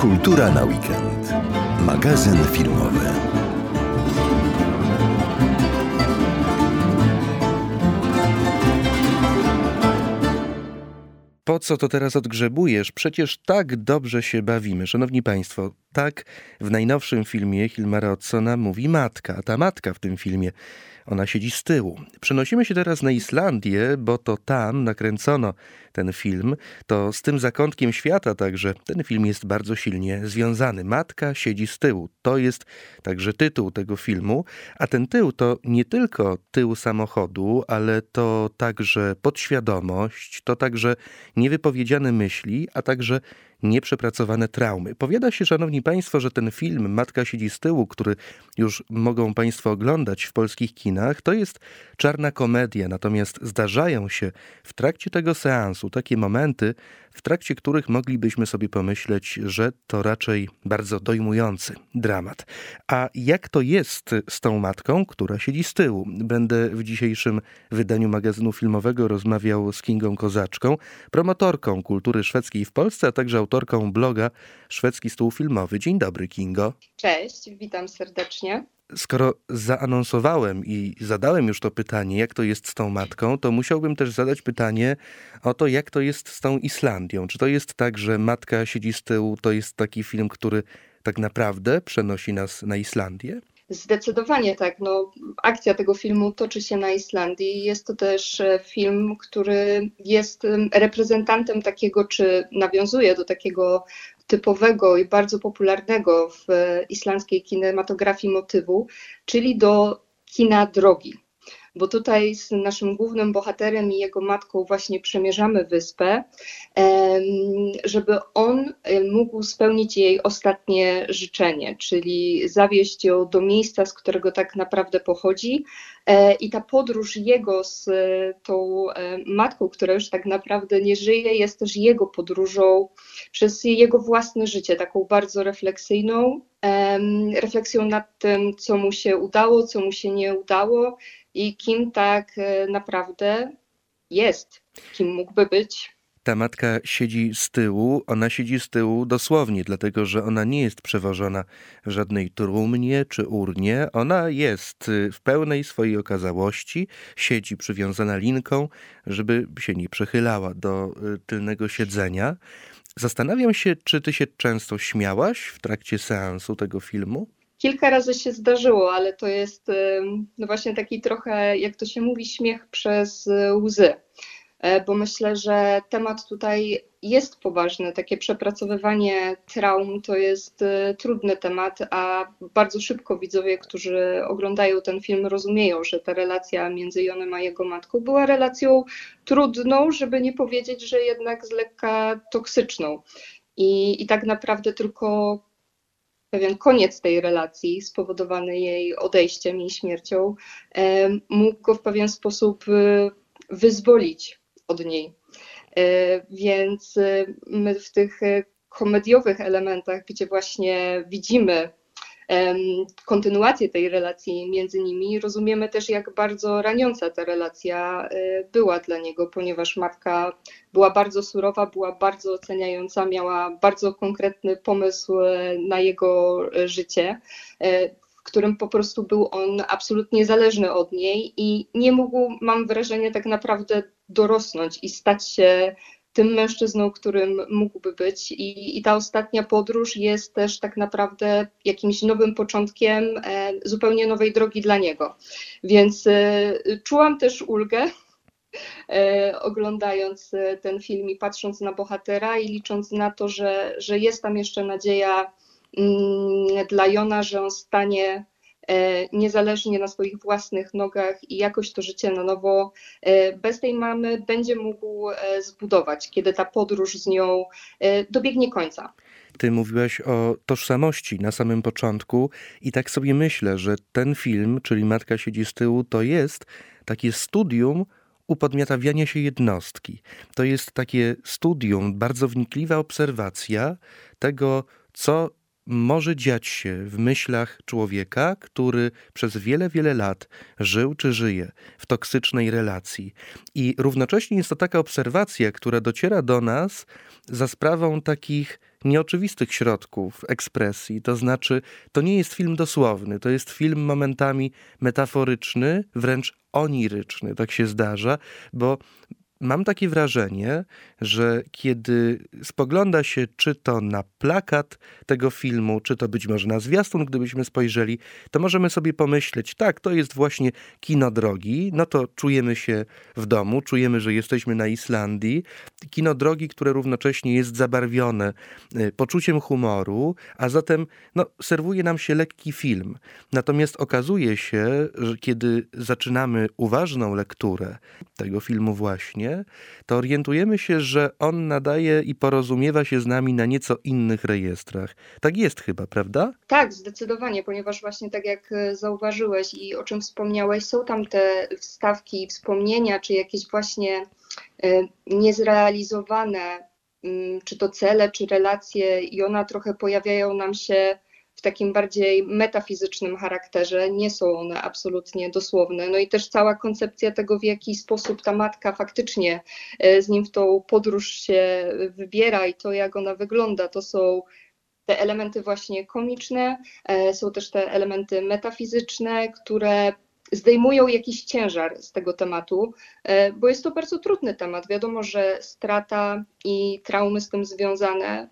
Kultura na weekend. Magazyn filmowy. Po co to teraz odgrzebujesz? Przecież tak dobrze się bawimy. Szanowni Państwo, tak w najnowszym filmie Hilmara Oddsona mówi matka, a ta matka w tym filmie, ona siedzi z tyłu. Przenosimy się teraz na Islandię, bo to tam nakręcono ten film. To z tym zakątkiem świata także ten film jest bardzo silnie związany. Matka siedzi z tyłu. To jest także tytuł tego filmu, a ten tył to nie tylko tył samochodu, ale to także podświadomość, to także niewypowiedziane myśli, a także nieprzepracowane traumy. Powiada się, szanowni państwo, że ten film Matka siedzi z tyłu, który już mogą państwo oglądać w polskich kinach, to jest czarna komedia, natomiast zdarzają się w trakcie tego seansu takie momenty, w trakcie których moglibyśmy sobie pomyśleć, że to raczej bardzo dojmujący dramat. A jak to jest z tą matką, która siedzi z tyłu? Będę w dzisiejszym wydaniu magazynu filmowego rozmawiał z Kingą Kozaczką, promotorką kultury szwedzkiej w Polsce, a także autorką bloga Szwedzki Stół Filmowy. Dzień dobry, Kingo. Cześć, witam serdecznie. Skoro zaanonsowałem i zadałem już to pytanie, jak to jest z tą matką, to musiałbym też zadać pytanie o to, jak to jest z tą Islandią. Czy to jest tak, że Matka siedzi z tyłu, to jest taki film, który tak naprawdę przenosi nas na Islandię? Zdecydowanie tak. Akcja tego filmu toczy się na Islandii. Jest to też film, który jest reprezentantem takiego, czy nawiązuje do takiego typowego i bardzo popularnego w islandzkiej kinematografii motywu, czyli do kina drogi. Bo tutaj z naszym głównym bohaterem i jego matką właśnie przemierzamy wyspę, żeby on mógł spełnić jej ostatnie życzenie, czyli zawieźć ją do miejsca, z którego tak naprawdę pochodzi. I ta podróż jego z tą matką, która już tak naprawdę nie żyje, jest też jego podróżą przez jego własne życie, taką bardzo refleksyjną, refleksją nad tym, co mu się udało, co mu się nie udało i kim tak naprawdę jest, kim mógłby być. Ta matka siedzi z tyłu, ona siedzi z tyłu dosłownie, dlatego że ona nie jest przewożona w żadnej trumnie czy urnie. Ona jest w pełnej swojej okazałości, siedzi przywiązana linką, żeby się nie przechylała do tylnego siedzenia. Zastanawiam się, czy ty się często śmiałaś w trakcie seansu tego filmu? Kilka razy się zdarzyło, ale to jest właśnie taki trochę, jak to się mówi, śmiech przez łzy. Bo myślę, że temat tutaj jest poważny. Takie przepracowywanie traum to jest trudny temat, a bardzo szybko widzowie, którzy oglądają ten film, rozumieją, że ta relacja między Jonem a jego matką była relacją trudną, żeby nie powiedzieć, że jednak z lekka toksyczną. I tak naprawdę tylko pewien koniec tej relacji spowodowany jej odejściem i śmiercią mógł go w pewien sposób wyzwolić od niej. Więc my w tych komediowych elementach, gdzie właśnie widzimy kontynuację tej relacji między nimi, rozumiemy też, jak bardzo raniąca ta relacja była dla niego, ponieważ matka była bardzo surowa, była bardzo oceniająca, miała bardzo konkretny pomysł na jego życie, w którym po prostu był on absolutnie zależny od niej i nie mógł, mam wrażenie, tak naprawdę dorosnąć i stać się tym mężczyzną, którym mógłby być. I ta ostatnia podróż jest też tak naprawdę jakimś nowym początkiem zupełnie nowej drogi dla niego. Więc czułam też ulgę oglądając ten film i patrząc na bohatera i licząc na to, że jest tam jeszcze nadzieja dla Jona, że on stanie niezależnie na swoich własnych nogach i jakoś to życie na nowo bez tej mamy będzie mógł zbudować, kiedy ta podróż z nią dobiegnie końca. Ty mówiłaś o tożsamości na samym początku i tak sobie myślę, że ten film, czyli Matka siedzi z tyłu, to jest takie studium upodmiotawiania się jednostki. To jest takie studium, bardzo wnikliwa obserwacja tego, co może dziać się w myślach człowieka, który przez wiele, wiele lat żył czy żyje w toksycznej relacji. I równocześnie jest to taka obserwacja, która dociera do nas za sprawą takich nieoczywistych środków ekspresji. To znaczy, to nie jest film dosłowny, to jest film momentami metaforyczny, wręcz oniryczny. Tak się zdarza, bo mam takie wrażenie, że kiedy spogląda się czy to na plakat tego filmu, czy to być może na zwiastun, gdybyśmy spojrzeli, to możemy sobie pomyśleć, tak, to jest właśnie kino drogi, no to czujemy się w domu, czujemy, że jesteśmy na Islandii. Kino drogi, które równocześnie jest zabarwione poczuciem humoru, a zatem serwuje nam się lekki film. Natomiast okazuje się, że kiedy zaczynamy uważną lekturę tego filmu właśnie, to orientujemy się, że on nadaje i porozumiewa się z nami na nieco innych rejestrach. Tak jest chyba, prawda? Tak, zdecydowanie, ponieważ właśnie tak jak zauważyłeś i o czym wspomniałeś, są tam te wstawki, wspomnienia, czy jakieś właśnie niezrealizowane, czy to cele, czy relacje i one trochę pojawiają nam się w takim bardziej metafizycznym charakterze, nie są one absolutnie dosłowne. No i też cała koncepcja tego, w jaki sposób ta matka faktycznie z nim w tą podróż się wybiera i to, jak ona wygląda, to są te elementy właśnie komiczne, są też te elementy metafizyczne, które zdejmują jakiś ciężar z tego tematu, bo jest to bardzo trudny temat. Wiadomo, że strata i traumy z tym związane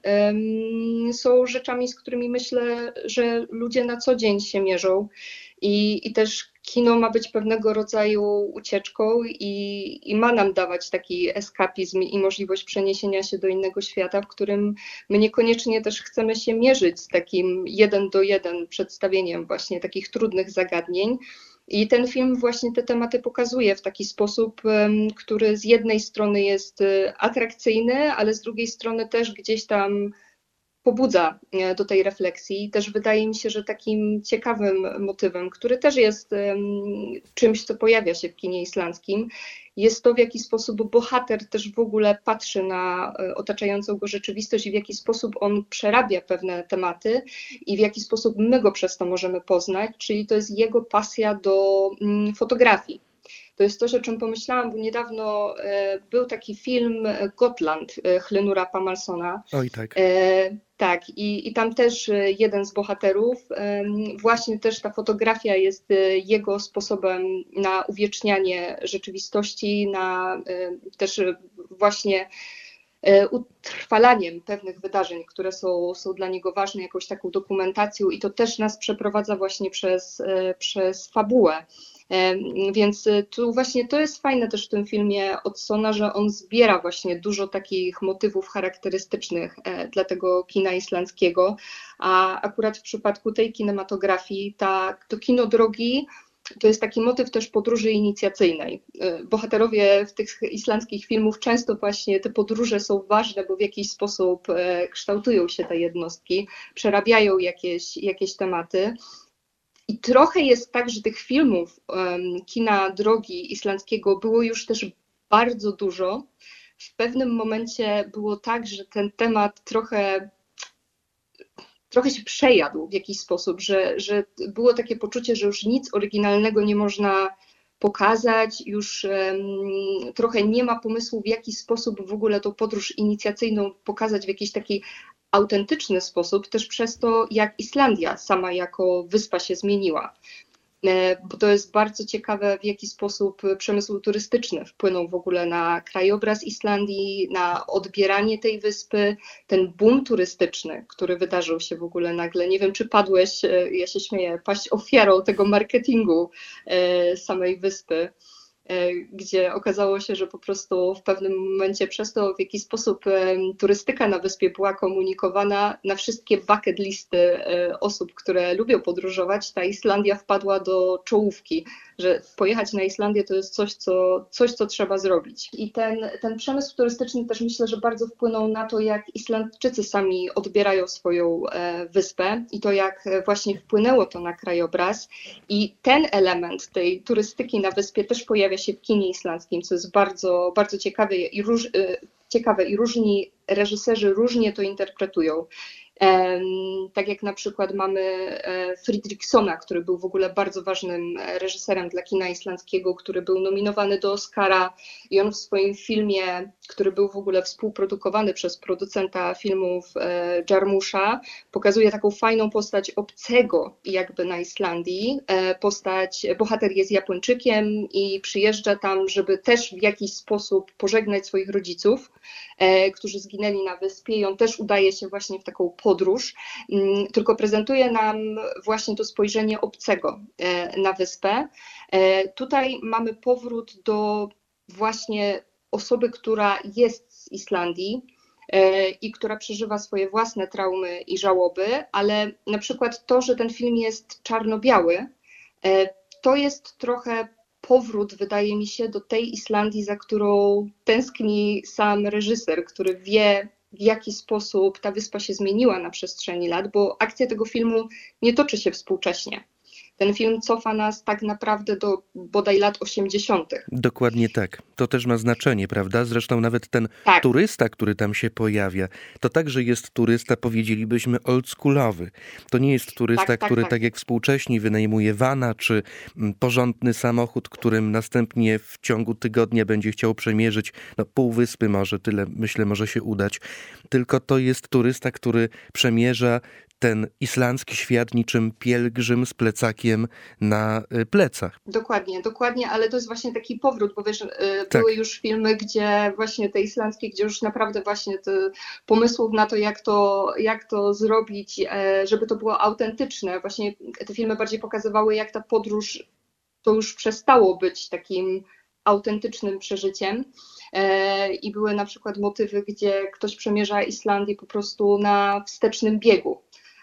są rzeczami, z którymi myślę, że ludzie na co dzień się mierzą i też kino ma być pewnego rodzaju ucieczką i ma nam dawać taki eskapizm i możliwość przeniesienia się do innego świata, w którym my niekoniecznie też chcemy się mierzyć z takim 1:1 przedstawieniem właśnie takich trudnych zagadnień. I ten film właśnie te tematy pokazuje w taki sposób, który z jednej strony jest atrakcyjny, ale z drugiej strony też gdzieś tam pobudza do tej refleksji. Też wydaje mi się, że takim ciekawym motywem, który też jest czymś, co pojawia się w kinie islandzkim, jest to, w jaki sposób bohater też w ogóle patrzy na otaczającą go rzeczywistość i w jaki sposób on przerabia pewne tematy i w jaki sposób my go przez to możemy poznać, czyli to jest jego pasja do fotografii. To jest coś, o czym pomyślałam, bo niedawno był taki film Gotland Hlynura Pammalsona. Oj tak. Tak, i tam też jeden z bohaterów, właśnie też ta fotografia jest jego sposobem na uwiecznianie rzeczywistości, na też właśnie utrwalaniem pewnych wydarzeń, które są dla niego ważne, jakąś taką dokumentacją i to też nas przeprowadza właśnie przez fabułę. Więc tu właśnie to jest fajne też w tym filmie Oddsona, że on zbiera właśnie dużo takich motywów charakterystycznych dla tego kina islandzkiego, a akurat w przypadku tej kinematografii to kino drogi to jest taki motyw też podróży inicjacyjnej. Bohaterowie w tych islandzkich filmów często właśnie te podróże są ważne, bo w jakiś sposób kształtują się te jednostki, przerabiają jakieś tematy. I trochę jest tak, że tych filmów kina drogi islandzkiego było już też bardzo dużo. W pewnym momencie było tak, że ten temat trochę się przejadł w jakiś sposób, że było takie poczucie, że już nic oryginalnego nie można pokazać, już trochę nie ma pomysłu, w jaki sposób w ogóle tą podróż inicjacyjną pokazać w jakiś taki autentyczny sposób, też przez to, jak Islandia sama jako wyspa się zmieniła. Bo to jest bardzo ciekawe, w jaki sposób przemysł turystyczny wpłynął w ogóle na krajobraz Islandii, na odbieranie tej wyspy, ten boom turystyczny, który wydarzył się w ogóle nagle. Nie wiem, czy padłeś, ja się śmieję, paść ofiarą tego marketingu samej wyspy, gdzie okazało się, że po prostu w pewnym momencie przez to, w jaki sposób turystyka na wyspie była komunikowana na wszystkie bucket listy osób, które lubią podróżować, ta Islandia wpadła do czołówki, że pojechać na Islandię to jest coś, co trzeba zrobić. I ten przemysł turystyczny też myślę, że bardzo wpłynął na to, jak Islandczycy sami odbierają swoją wyspę i to, jak właśnie wpłynęło to na krajobraz. I ten element tej turystyki na wyspie też pojawia się w kinie islandzkim, co jest bardzo, bardzo ciekawe i różni reżyserzy różnie to interpretują. Tak jak na przykład mamy Fridrikssona, który był w ogóle bardzo ważnym reżyserem dla kina islandzkiego, który był nominowany do Oscara i on w swoim filmie, który był w ogóle współprodukowany przez producenta filmów Jarmusza, pokazuje taką fajną postać obcego jakby na Islandii. Bohater jest Japończykiem i przyjeżdża tam, żeby też w jakiś sposób pożegnać swoich rodziców, którzy zginęli na wyspie, i on też udaje się właśnie w taką podróż, tylko prezentuje nam właśnie to spojrzenie obcego na wyspę. Tutaj mamy powrót do właśnie osoby, która jest z Islandii i która przeżywa swoje własne traumy i żałoby, ale na przykład to, że ten film jest czarno-biały, to jest trochę powrót, wydaje mi się, do tej Islandii, za którą tęskni sam reżyser, który wie, w jaki sposób ta wyspa się zmieniła na przestrzeni lat, bo akcja tego filmu nie toczy się współcześnie. Ten film cofa nas tak naprawdę do bodaj lat 80. Dokładnie tak. To też ma znaczenie, prawda? Zresztą nawet ten turysta, który tam się pojawia, to także jest turysta, powiedzielibyśmy, oldschoolowy. To nie jest turysta, który tak jak współcześni wynajmuje vana czy porządny samochód, którym następnie w ciągu tygodnia będzie chciał przemierzyć pół wyspy, może tyle, myślę, może się udać. Tylko to jest turysta, który przemierza ten islandzki świat niczym pielgrzym z plecakiem na plecach. Dokładnie, ale to jest właśnie taki powrót, bo wiesz, były już filmy, gdzie właśnie te islandzkie, gdzie już naprawdę właśnie te pomysłów na to, jak to zrobić, żeby to było autentyczne. Właśnie te filmy bardziej pokazywały, jak ta podróż to już przestało być takim autentycznym przeżyciem. I były na przykład motywy, gdzie ktoś przemierza Islandię po prostu na wstecznym biegu.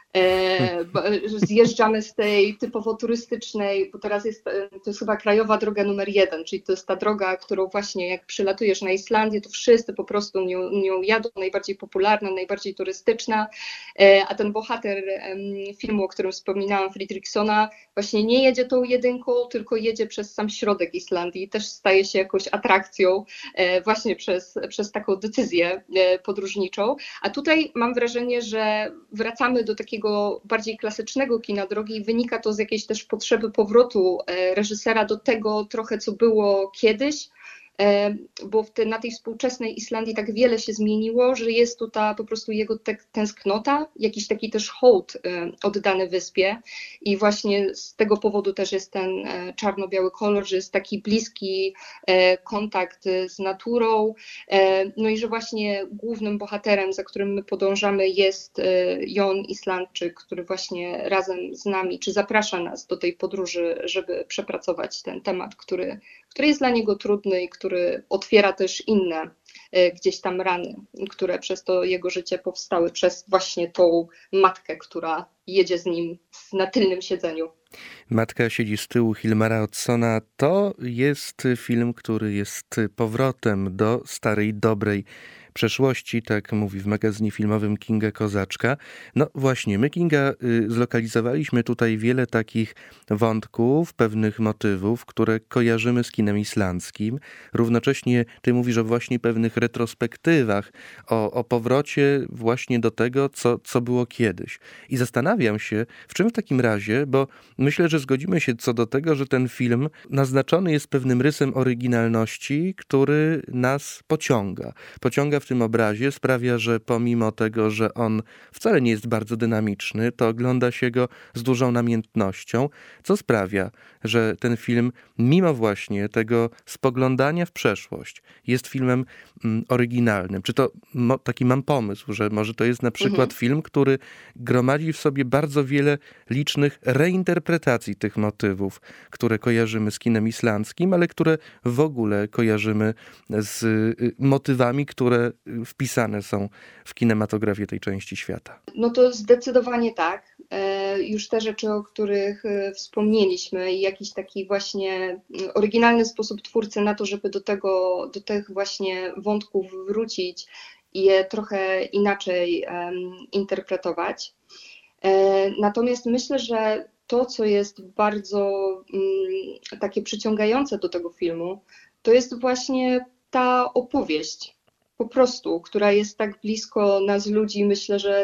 Zjeżdżamy z tej typowo turystycznej, bo teraz to jest chyba krajowa droga numer 1, czyli to jest ta droga, którą właśnie jak przylatujesz na Islandię, to wszyscy po prostu nią jadą, najbardziej popularna, najbardziej turystyczna, a ten bohater filmu, o którym wspominałam, Fridrikssona, właśnie nie jedzie tą jedynką, tylko jedzie przez sam środek Islandii, też staje się jakąś atrakcją właśnie przez taką decyzję podróżniczą, a tutaj mam wrażenie, że wracamy do takiego bardziej klasycznego kina drogi i wynika to z jakiejś też potrzeby powrotu reżysera do tego trochę, co było kiedyś, bo na tej współczesnej Islandii tak wiele się zmieniło, że jest tu ta po prostu jego tęsknota, jakiś taki też hołd oddany wyspie i właśnie z tego powodu też jest ten czarno-biały kolor, że jest taki bliski kontakt z naturą, no i że właśnie głównym bohaterem, za którym my podążamy, jest Jon Islandczyk, który właśnie razem z nami, czy zaprasza nas do tej podróży, żeby przepracować ten temat, który jest dla niego trudny i który otwiera też inne gdzieś tam rany, które przez to jego życie powstały, przez właśnie tą matkę, która jedzie z nim na tylnym siedzeniu. Matka siedzi z tyłu Hilmara Oddsona. To jest film, który jest powrotem do starej, dobrej przeszłości, tak mówi w magazynie filmowym Kinga Kozaczka. No właśnie, my, Kinga, zlokalizowaliśmy tutaj wiele takich wątków, pewnych motywów, które kojarzymy z kinem islandzkim. Równocześnie ty mówisz o właśnie pewnych retrospektywach, o powrocie właśnie do tego, co było kiedyś. I zastanawiam się, w czym w takim razie, bo myślę, że zgodzimy się co do tego, że ten film naznaczony jest pewnym rysem oryginalności, który nas pociąga. Pociąga w tym obrazie, sprawia, że pomimo tego, że on wcale nie jest bardzo dynamiczny, to ogląda się go z dużą namiętnością, co sprawia, że ten film, mimo właśnie tego spoglądania w przeszłość, jest filmem oryginalnym. Czy to taki mam pomysł, że może to jest na przykład film, który gromadzi w sobie bardzo wiele licznych reinterpretacji tych motywów, które kojarzymy z kinem islandzkim, ale które w ogóle kojarzymy z motywami, które wpisane są w kinematografię tej części świata. No to zdecydowanie tak. Już te rzeczy, o których wspomnieliśmy i jakiś taki właśnie oryginalny sposób twórcy na to, żeby do tych właśnie wątków wrócić i je trochę inaczej interpretować. Natomiast myślę, że to, co jest bardzo takie przyciągające do tego filmu, to jest właśnie ta opowieść. po prostu, która jest tak blisko nas ludzi. Myślę, że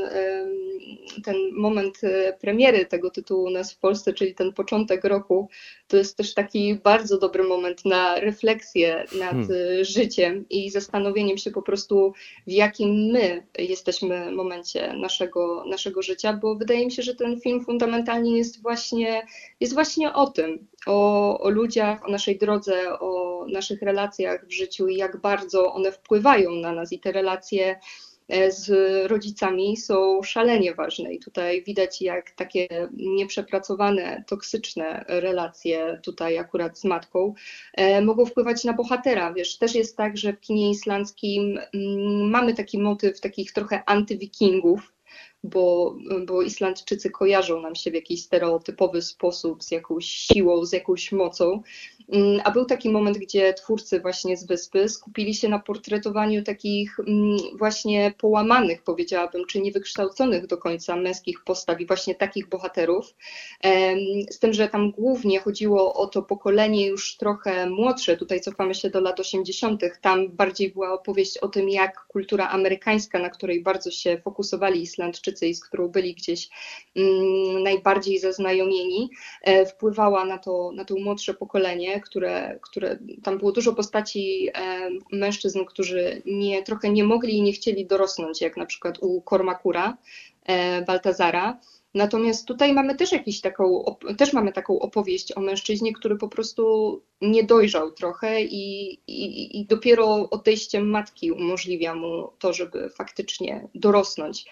ten moment premiery tego tytułu u nas w Polsce, czyli ten początek roku, to jest też taki bardzo dobry moment na refleksję nad życiem i zastanowieniem się po prostu, w jakim my jesteśmy momencie naszego życia, bo wydaje mi się, że ten film fundamentalnie jest właśnie o tym, o ludziach, o naszej drodze, o naszych relacjach w życiu i jak bardzo one wpływają na nas i te relacje z rodzicami są szalenie ważne i tutaj widać, jak takie nieprzepracowane, toksyczne relacje tutaj akurat z matką mogą wpływać na bohatera. Wiesz, też jest tak, że w kinie islandzkim mamy taki motyw takich trochę antywikingów, bo Islandczycy kojarzą nam się w jakiś stereotypowy sposób z jakąś siłą, z jakąś mocą. A był taki moment, gdzie twórcy właśnie z Wyspy skupili się na portretowaniu takich właśnie połamanych, powiedziałabym, czy niewykształconych do końca męskich postaw i właśnie takich bohaterów. Z tym, że tam głównie chodziło o to pokolenie już trochę młodsze, tutaj cofamy się do lat 80., tam bardziej była opowieść o tym, jak kultura amerykańska, na której bardzo się fokusowali Islandczycy i z którą byli gdzieś najbardziej zaznajomieni, wpływała na to młodsze pokolenie, które tam było dużo postaci mężczyzn, którzy trochę nie mogli i nie chcieli dorosnąć, jak na przykład u Kormakura, Baltazara. Natomiast tutaj mamy też mamy taką opowieść o mężczyźnie, który po prostu nie dojrzał trochę i dopiero odejściem matki umożliwia mu to, żeby faktycznie dorosnąć.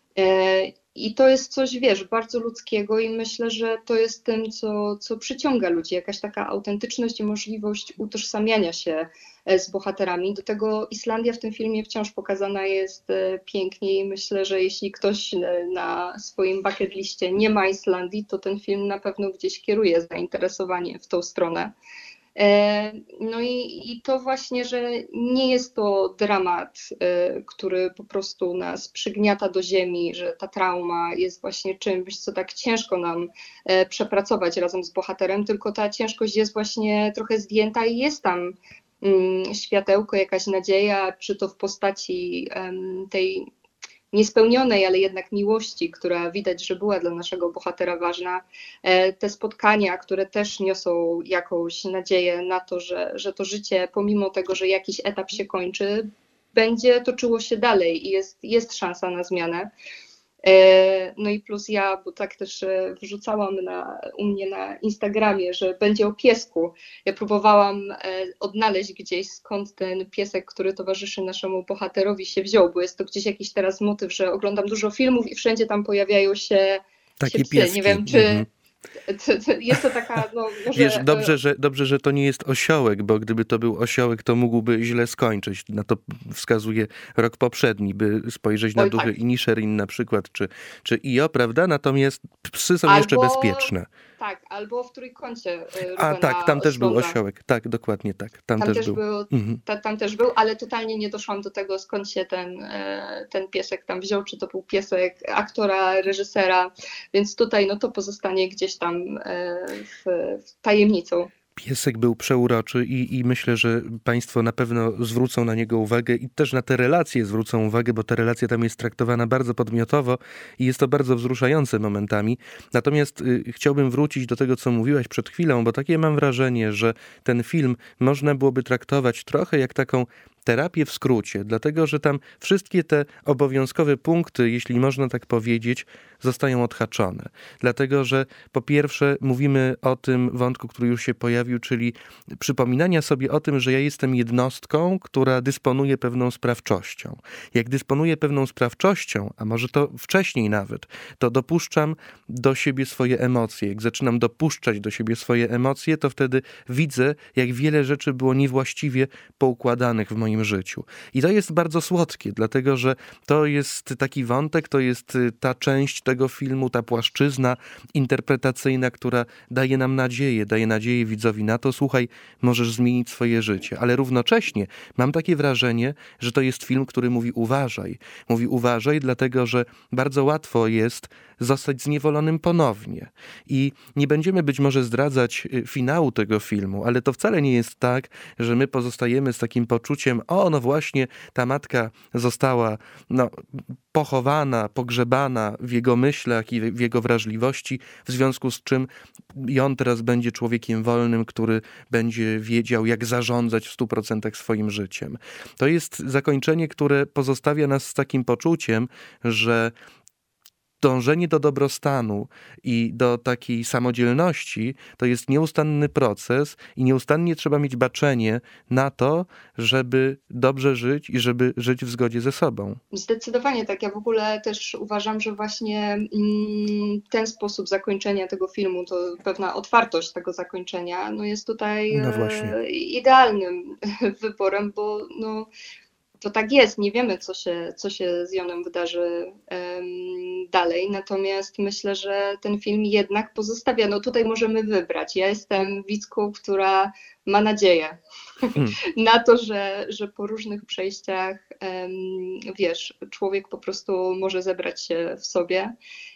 I to jest coś, wiesz, bardzo ludzkiego i myślę, że to jest tym, co przyciąga ludzi, jakaś taka autentyczność i możliwość utożsamiania się z bohaterami. Do tego Islandia w tym filmie wciąż pokazana jest pięknie i myślę, że jeśli ktoś na swoim bucket liście nie ma Islandii, to ten film na pewno gdzieś kieruje zainteresowanie w tą stronę. No i to właśnie, że nie jest to dramat, który po prostu nas przygniata do ziemi, że ta trauma jest właśnie czymś, co tak ciężko nam przepracować razem z bohaterem, tylko ta ciężkość jest właśnie trochę zdjęta i jest tam światełko, jakaś nadzieja, czy to w postaci tej niespełnionej, ale jednak miłości, która widać, że była dla naszego bohatera ważna. Te spotkania, które też niosą jakąś nadzieję na to, że to życie, pomimo tego, że jakiś etap się kończy, będzie toczyło się dalej i jest szansa na zmianę. No i plus ja, bo tak też wrzucałam u mnie na Instagramie, że będzie o piesku. Ja próbowałam odnaleźć gdzieś, skąd ten piesek, który towarzyszy naszemu bohaterowi, się wziął, bo jest to gdzieś jakiś teraz motyw, że oglądam dużo filmów i wszędzie tam pojawiają się takie psy. pieski. Nie wiem, czy jest to taka, no może... Wiesz, dobrze, że to nie jest osiołek, bo gdyby to był osiołek, to mógłby źle skończyć. Na to wskazuje rok poprzedni, by spojrzeć na duchy Inisherin na przykład, czy Io, prawda? Natomiast psy są jeszcze bezpieczne. Tak, albo w Trójkącie A tak, tam też był osiołek. Tak, dokładnie tak. Tam też był. Tam też był, ale totalnie nie doszłam do tego, skąd się ten piesek tam wziął, czy to był piesek aktora, reżysera, więc tutaj no to pozostanie gdzieś tam w tajemnicą. Piesek był przeuroczy i myślę, że państwo na pewno zwrócą na niego uwagę i też na te relacje zwrócą uwagę, bo ta relacja tam jest traktowana bardzo podmiotowo i jest to bardzo wzruszające momentami. Natomiast chciałbym wrócić do tego, co mówiłaś przed chwilą, bo takie mam wrażenie, że ten film można byłoby traktować trochę jak taką terapię w skrócie, dlatego że tam wszystkie te obowiązkowe punkty, jeśli można tak powiedzieć, zostają odhaczone. Dlatego, że po pierwsze mówimy o tym wątku, który już się pojawił, czyli przypominania sobie o tym, że ja jestem jednostką, która dysponuje pewną sprawczością. Jak dysponuję pewną sprawczością, a może to wcześniej nawet, to dopuszczam do siebie swoje emocje. Jak zaczynam dopuszczać do siebie swoje emocje, to wtedy widzę, jak wiele rzeczy było niewłaściwie poukładanych w moim życiu. I to jest bardzo słodkie, dlatego że to jest taki wątek, to jest ta część tego filmu, ta płaszczyzna interpretacyjna, która daje nam nadzieję, daje nadzieję widzowi na to, słuchaj, możesz zmienić swoje życie. Ale równocześnie mam takie wrażenie, że to jest film, który mówi uważaj. Mówi uważaj, dlatego że bardzo łatwo jest zostać zniewolonym ponownie. I nie będziemy być może zdradzać finału tego filmu, ale to wcale nie jest tak, że my pozostajemy z takim poczuciem, no właśnie, ta matka została pochowana, pogrzebana w jego myślach i w jego wrażliwości, w związku z czym i on teraz będzie człowiekiem wolnym, który będzie wiedział, jak zarządzać w 100% swoim życiem. To jest zakończenie, które pozostawia nas z takim poczuciem, że dążenie do dobrostanu i do takiej samodzielności to jest nieustanny proces i nieustannie trzeba mieć baczenie na to, żeby dobrze żyć i żeby żyć w zgodzie ze sobą. Zdecydowanie tak. Ja w ogóle też uważam, że właśnie ten sposób zakończenia tego filmu, to pewna otwartość tego zakończenia, jest tutaj idealnym wyborem, bo to tak jest, nie wiemy, co się z Jonem wydarzy dalej, natomiast myślę, że ten film jednak pozostawia, tutaj możemy wybrać. Ja jestem widzką, która ma nadzieję na to, że po różnych przejściach, człowiek po prostu może zebrać się w sobie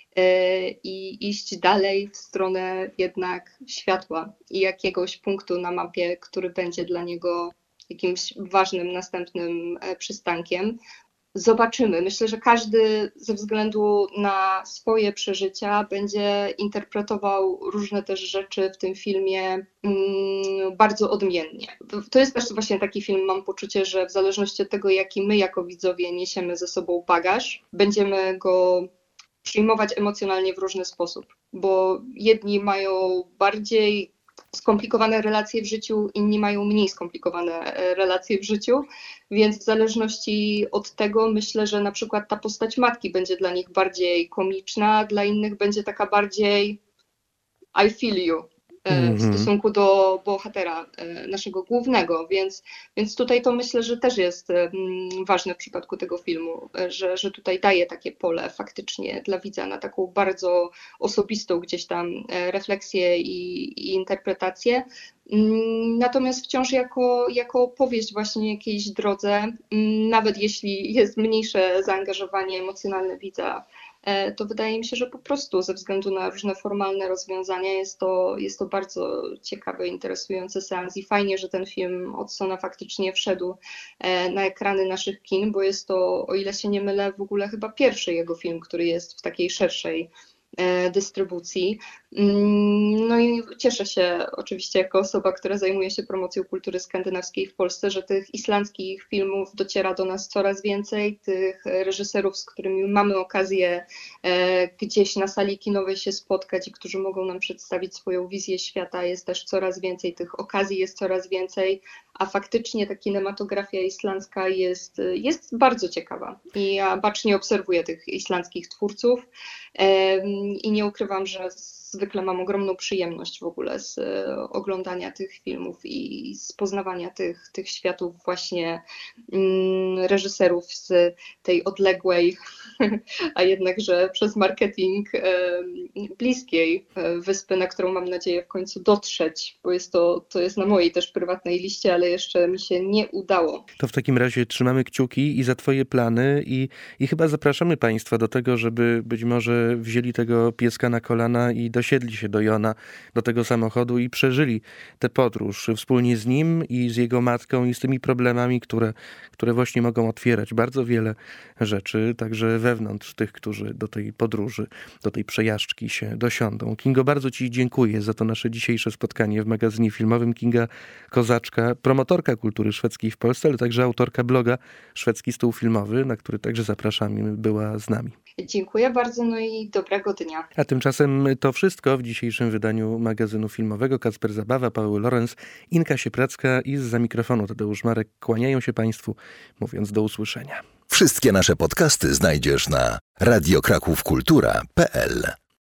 i iść dalej w stronę jednak światła i jakiegoś punktu na mapie, który będzie dla niego jakimś ważnym następnym przystankiem. Zobaczymy. Myślę, że każdy ze względu na swoje przeżycia będzie interpretował różne też rzeczy w tym filmie bardzo odmiennie. To jest też właśnie taki film, mam poczucie, że w zależności od tego, jaki my jako widzowie niesiemy ze sobą bagaż, będziemy go przyjmować emocjonalnie w różny sposób, bo jedni mają bardziej skomplikowane relacje w życiu, inni mają mniej skomplikowane relacje w życiu, więc w zależności od tego myślę, że na przykład ta postać matki będzie dla nich bardziej komiczna, dla innych będzie taka bardziej I feel you w stosunku do bohatera naszego głównego, więc tutaj to myślę, że też jest ważne w przypadku tego filmu, że tutaj daje takie pole faktycznie dla widza na taką bardzo osobistą gdzieś tam refleksję i interpretację. Natomiast wciąż jako opowieść właśnie jakiejś drodze, nawet jeśli jest mniejsze zaangażowanie emocjonalne widza, to wydaje mi się, że po prostu ze względu na różne formalne rozwiązania jest to bardzo ciekawy, interesujący seans i fajnie, że ten film Odsona faktycznie wszedł na ekrany naszych kin, bo jest to, o ile się nie mylę, w ogóle chyba pierwszy jego film, który jest w takiej szerszej dystrybucji. I cieszę się oczywiście jako osoba, która zajmuje się promocją kultury skandynawskiej w Polsce, że tych islandzkich filmów dociera do nas coraz więcej, tych reżyserów, z którymi mamy okazję gdzieś na sali kinowej się spotkać i którzy mogą nam przedstawić swoją wizję świata, jest też coraz więcej, tych okazji jest coraz więcej, a faktycznie ta kinematografia islandzka jest bardzo ciekawa i ja bacznie obserwuję tych islandzkich twórców i nie ukrywam, że zwykle mam ogromną przyjemność w ogóle z oglądania tych filmów i z poznawania tych światów właśnie reżyserów z tej odległej, a jednakże przez marketing bliskiej wyspy, na którą mam nadzieję w końcu dotrzeć, bo to jest na mojej też prywatnej liście, ale jeszcze mi się nie udało. To w takim razie trzymamy kciuki i za twoje plany i chyba zapraszamy państwa do tego, żeby być może wzięli tego pieska na kolana i dosiedli się do Jona, do tego samochodu i przeżyli tę podróż wspólnie z nim i z jego matką i z tymi problemami, które właśnie mogą otwierać bardzo wiele rzeczy, także wewnątrz tych, którzy do tej podróży, do tej przejażdżki się dosiądą. Kingo, bardzo ci dziękuję za to nasze dzisiejsze spotkanie w magazynie filmowym. Kinga Kozaczka, promotorka kultury szwedzkiej w Polsce, ale także autorka bloga Szwedzki Stół Filmowy, na który także zapraszam, była z nami. Dziękuję bardzo, i dobrego dnia. A tymczasem to wszystko w dzisiejszym wydaniu magazynu filmowego. Kacper Zabawa, Paweł Lorenz, Inka Siepracka i zza mikrofonu Tadeusz Marek kłaniają się państwu, mówiąc do usłyszenia. Wszystkie nasze podcasty znajdziesz na radiokrakówkultura.pl.